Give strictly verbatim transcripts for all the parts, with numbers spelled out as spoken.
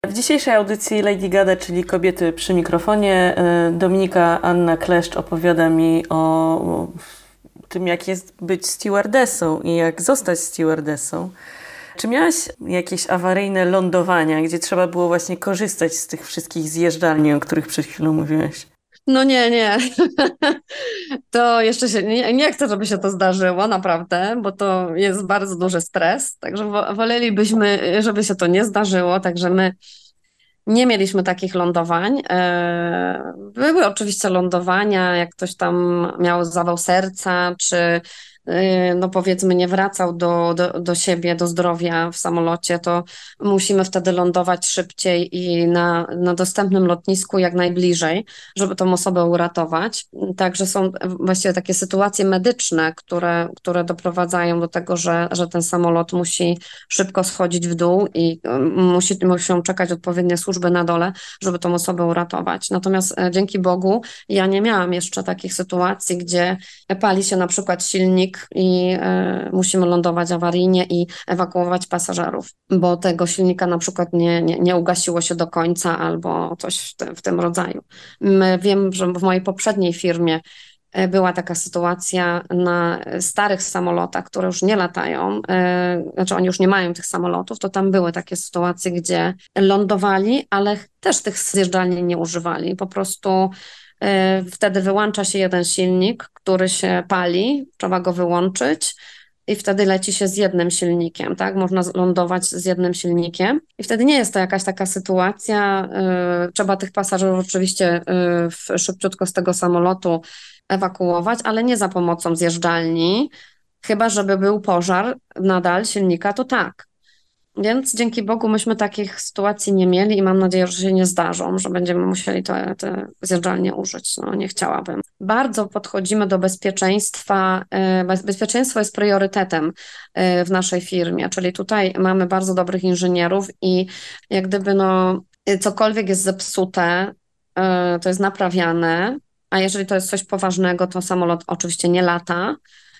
W dzisiejszej audycji Lady Gada, czyli Kobiety przy mikrofonie, Dominika Anna Kleszcz opowiada mi o tym, jak jest być stewardessą i jak zostać stewardessą. Czy miałaś jakieś awaryjne lądowania, gdzie trzeba było właśnie korzystać z tych wszystkich zjeżdżalni, o których przed chwilą mówiłaś? No nie, nie. To jeszcze się nie, nie chcę, żeby się to zdarzyło, naprawdę, bo to jest bardzo duży stres. Także wo- wolelibyśmy, żeby się to nie zdarzyło. Także my nie mieliśmy takich lądowań. E, Były oczywiście lądowania, jak ktoś tam miał zawał serca, czy e, no powiedzmy nie wracał do, do, do siebie, do zdrowia w samolocie, to musimy wtedy lądować szybciej i na, na dostępnym lotnisku jak najbliżej, żeby tą osobę uratować. Także są właściwie takie sytuacje medyczne, które, które doprowadzają do tego, że, że ten samolot musi szybko schodzić w dół i um, musi, muszą czekać odpowiednie służby na dole, żeby tą osobę uratować. Natomiast e, dzięki Bogu ja nie miałam jeszcze takich sytuacji, gdzie pali się na przykład silnik i e, musimy lądować awaryjnie i ewakuować pasażerów, bo tego silnika na przykład nie, nie, nie ugasiło się do końca albo coś w, te, w tym rodzaju. My, wiem, że w mojej poprzedniej firmie e, była taka sytuacja na starych samolotach, które już nie latają, e, znaczy oni już nie mają tych samolotów, to tam były takie sytuacje, gdzie lądowali, ale też tych zjeżdżalni nie używali. Po prostu e, wtedy wyłącza się jeden silnik, który się pali, trzeba go wyłączyć. I wtedy leci się z jednym silnikiem, tak? Można lądować z jednym silnikiem. I wtedy nie jest to jakaś taka sytuacja. y, Trzeba tych pasażerów oczywiście y, w- szybciutko z tego samolotu ewakuować, ale nie za pomocą zjeżdżalni, chyba żeby był pożar nadal silnika, to tak. Więc dzięki Bogu myśmy takich sytuacji nie mieli i mam nadzieję, że się nie zdarzą, że będziemy musieli te, te zjeżdżalnie użyć. No, nie chciałabym. Bardzo podchodzimy do bezpieczeństwa. e, bez- Bezpieczeństwo jest priorytetem e, w naszej firmie, czyli tutaj mamy bardzo dobrych inżynierów i jak gdyby no, e, cokolwiek jest zepsute, e, to jest naprawiane, a jeżeli to jest coś poważnego, to samolot oczywiście nie lata,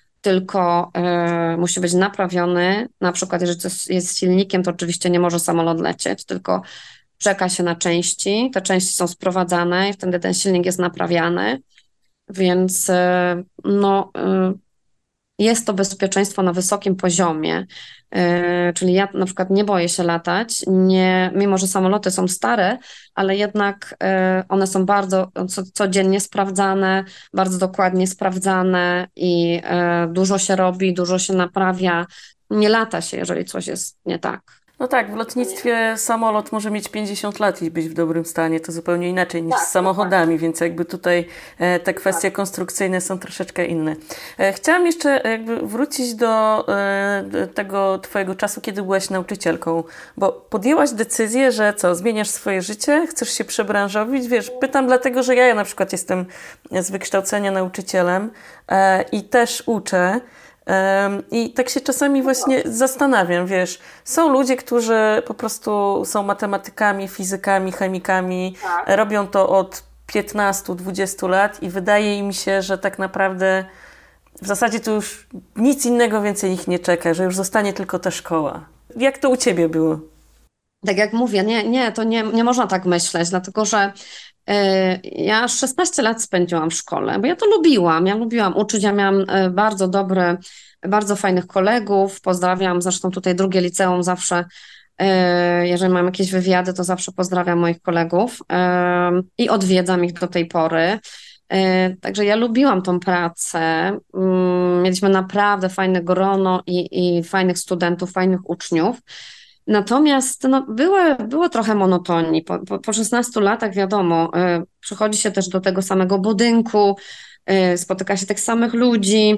tylko e, musi być naprawiony. Na przykład, jeżeli coś jest silnikiem, to oczywiście nie może samolot lecieć, tylko czeka się na części. Te części są sprowadzane i wtedy ten silnik jest naprawiany. Więc e, no, e, jest to bezpieczeństwo na wysokim poziomie. E, Czyli ja na przykład nie boję się latać, nie, mimo że samoloty są stare, ale jednak e, one są bardzo co, codziennie sprawdzane, bardzo dokładnie sprawdzane i e, dużo się robi, dużo się naprawia. Nie lata się, jeżeli coś jest nie tak. No tak, w lotnictwie samolot może mieć pięćdziesiąt lat i być w dobrym stanie. To zupełnie inaczej niż z Tak, dokładnie. samochodami, więc jakby tutaj e, te kwestie konstrukcyjne są troszeczkę inne. E, chciałam jeszcze jakby wrócić do e, do tego twojego czasu, kiedy byłaś nauczycielką, bo podjęłaś decyzję, że co, zmieniasz swoje życie, chcesz się przebranżowić? Wiesz, pytam dlatego, że ja, ja na przykład jestem z wykształcenia nauczycielem e, i też uczę. Em, I tak się czasami właśnie zastanawiam, wiesz, są ludzie, którzy po prostu są matematykami, fizykami, chemikami, Tak. robią to od piętnastu dwudziestu lat i wydaje im się, że tak naprawdę w zasadzie to już nic innego więcej ich nie czeka, że już zostanie tylko ta szkoła. Jak to u ciebie było? Tak jak mówię, nie, nie, to nie, nie można tak myśleć, dlatego że e, ja szesnaście lat spędziłam w szkole, bo ja to lubiłam. Ja lubiłam uczyć, ja miałam e, bardzo dobre, bardzo fajnych kolegów. Pozdrawiam zresztą tutaj drugie liceum zawsze. e, Jeżeli mam jakieś wywiady, to zawsze pozdrawiam moich kolegów e, i odwiedzam ich do tej pory. E, Także ja lubiłam tą pracę. Mm, Mieliśmy naprawdę fajne grono i, i fajnych studentów, fajnych uczniów. Natomiast no, było, było trochę monotonii. Po, po, po szesnastu latach, wiadomo, y, przychodzi się też do tego samego budynku, y, spotyka się tych samych ludzi.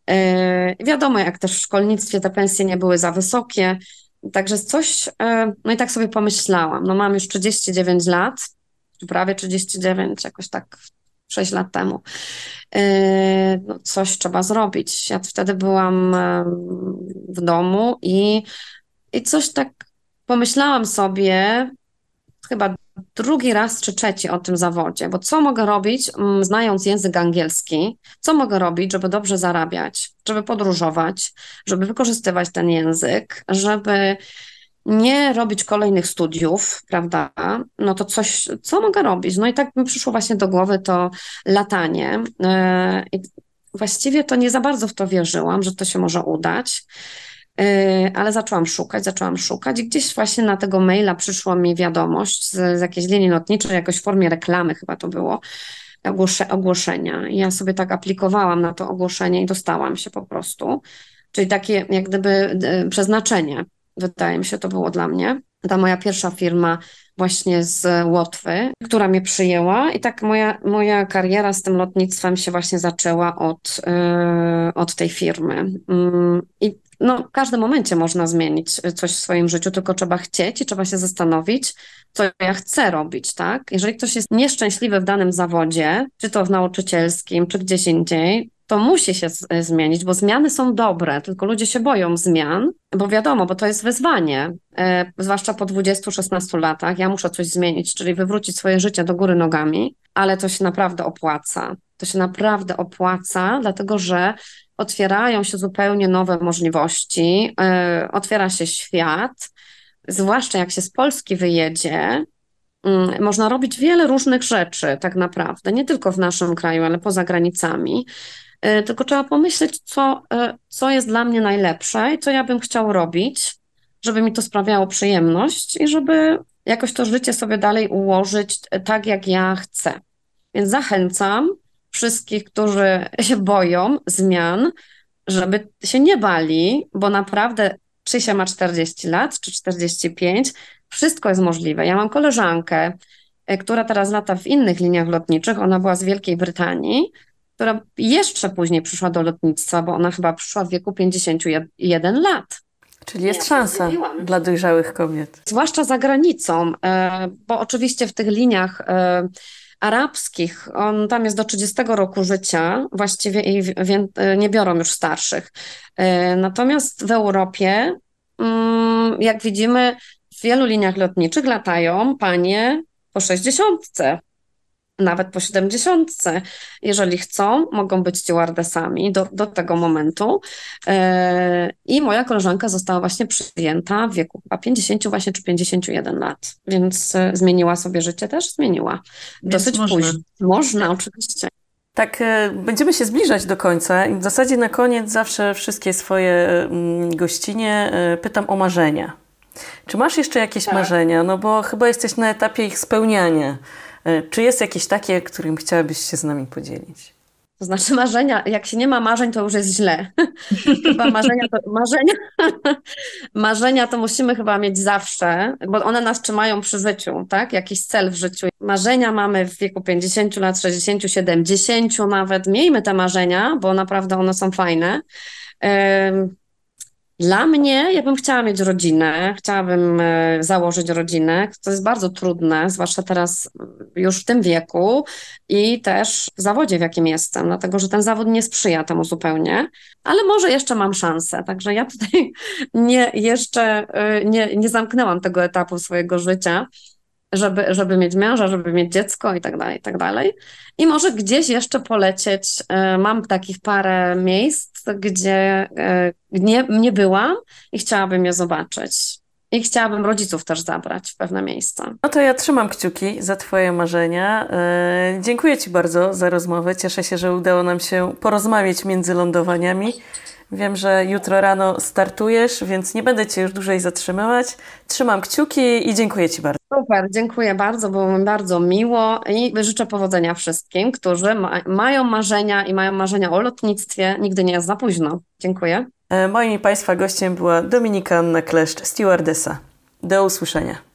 Y, wiadomo, jak też w szkolnictwie te pensje nie były za wysokie. Także coś, y, no i tak sobie pomyślałam, no mam już trzydzieści dziewięć lat, czy prawie trzydzieści dziewięć, jakoś tak sześć lat temu. Y, no, coś trzeba zrobić. Ja wtedy byłam y, w domu i i coś tak pomyślałam sobie, chyba drugi raz czy trzeci o tym zawodzie, bo co mogę robić, mm, znając język angielski, co mogę robić, żeby dobrze zarabiać, żeby podróżować, żeby wykorzystywać ten język, żeby nie robić kolejnych studiów, prawda? No to coś, co mogę robić? No i tak mi przyszło właśnie do głowy to latanie. E, I właściwie to nie za bardzo w to wierzyłam, że to się może udać. E, Ale zaczęłam szukać, zaczęłam szukać i gdzieś właśnie na tego maila przyszła mi wiadomość z, z jakiejś linii lotniczej, jakoś w formie reklamy chyba to było, ogłosze, ogłoszenia. I ja sobie tak aplikowałam na to ogłoszenie i dostałam się po prostu. Czyli takie jak gdyby e, przeznaczenie, wydaje mi się, to było dla mnie. Ta moja pierwsza firma właśnie z Łotwy, która mnie przyjęła i tak moja, moja kariera z tym lotnictwem się właśnie zaczęła od, e, od tej firmy. Mm, I no, w każdym momencie można zmienić coś w swoim życiu, tylko trzeba chcieć i trzeba się zastanowić, co ja chcę robić, tak? Jeżeli ktoś jest nieszczęśliwy w danym zawodzie, czy to w nauczycielskim, czy gdzieś indziej, to musi się z- zmienić, bo zmiany są dobre, tylko ludzie się boją zmian, bo wiadomo, bo to jest wyzwanie, e, zwłaszcza po dwudziestu szesnastu latach. Ja muszę coś zmienić, czyli wywrócić swoje życie do góry nogami, ale to się naprawdę opłaca. To się naprawdę opłaca, dlatego że otwierają się zupełnie nowe możliwości, e, otwiera się świat, zwłaszcza jak się z Polski wyjedzie. Mm, Można robić wiele różnych rzeczy, tak naprawdę, nie tylko w naszym kraju, ale poza granicami. E, Tylko trzeba pomyśleć, co, e, co jest dla mnie najlepsze i co ja bym chciał robić, żeby mi to sprawiało przyjemność i żeby jakoś to życie sobie dalej ułożyć e, tak, jak ja chcę. Więc zachęcam wszystkich, którzy się boją zmian, żeby się nie bali, bo naprawdę, czy się ma czterdzieści lat, czy czterdzieści pięć, wszystko jest możliwe. Ja mam koleżankę, e, która teraz lata w innych liniach lotniczych, ona była z Wielkiej Brytanii, która jeszcze później przyszła do lotnictwa, bo ona chyba przyszła w wieku pięćdziesiąt jeden lat. Czyli Ja jest się szansa zdziwiłam. dla dojrzałych kobiet. Zwłaszcza za granicą, e, bo oczywiście w tych liniach e, arabskich, on tam jest do trzydziestego roku życia właściwie i w- wię- e, nie biorą już starszych. E, Natomiast w Europie, mm, jak widzimy, w wielu liniach lotniczych latają panie po sześćdziesiątce, nawet po siedemdziesiątce. Jeżeli chcą, mogą być stewardessami do, do tego momentu. E, I moja koleżanka została właśnie przyjęta w wieku chyba pięćdziesiąt właśnie czy pięćdziesiąt jeden lat, więc e, zmieniła sobie życie też, zmieniła. Więc Dosyć można. późno. Można, oczywiście. Tak, e, będziemy się zbliżać do końca i w zasadzie na koniec zawsze wszystkie swoje mm, gościnie e, pytam o marzenia. Czy masz jeszcze jakieś Tak. marzenia? No bo chyba jesteś na etapie ich spełniania. E, Czy jest jakieś takie, którym chciałabyś się z nami podzielić? To znaczy marzenia, jak się nie ma marzeń, to już jest źle. Chyba marzenia to, marzenia, marzenia to musimy chyba mieć zawsze, bo one nas trzymają przy życiu, tak? Jakiś cel w życiu. Marzenia mamy w wieku pięćdziesięciu lat, sześćdziesięciu, siedemdziesięciu nawet. Miejmy te marzenia, bo naprawdę one są fajne. Ym, Dla mnie, ja bym chciała mieć rodzinę, chciałabym e, założyć rodzinę. To jest bardzo trudne, zwłaszcza teraz mm, już w tym wieku i też w zawodzie, w jakim jestem, dlatego że ten zawód nie sprzyja temu zupełnie, ale może jeszcze mam szansę. Także ja tutaj nie, jeszcze e, nie, nie zamknęłam tego etapu swojego życia, żeby, żeby mieć męża, żeby mieć dziecko i tak dalej, i tak dalej. I może gdzieś jeszcze polecieć. E, Mam takich parę miejsc, gdzie e, nie, nie byłam i chciałabym je zobaczyć. I chciałabym rodziców też zabrać w pewne miejsca. No to ja trzymam kciuki za Twoje marzenia. E, dziękuję Ci bardzo za rozmowę. Cieszę się, że udało nam się porozmawiać między lądowaniami. Wiem, że jutro rano startujesz, więc nie będę Cię już dłużej zatrzymywać. Trzymam kciuki i dziękuję Ci bardzo. Super, dziękuję bardzo, było mi bardzo miło i życzę powodzenia wszystkim, którzy ma, mają marzenia i mają marzenia o lotnictwie. Nigdy nie jest za późno. Dziękuję. E, moim i Państwa gościem była Dominika Anna Kleszcz, stewardessa. Do usłyszenia.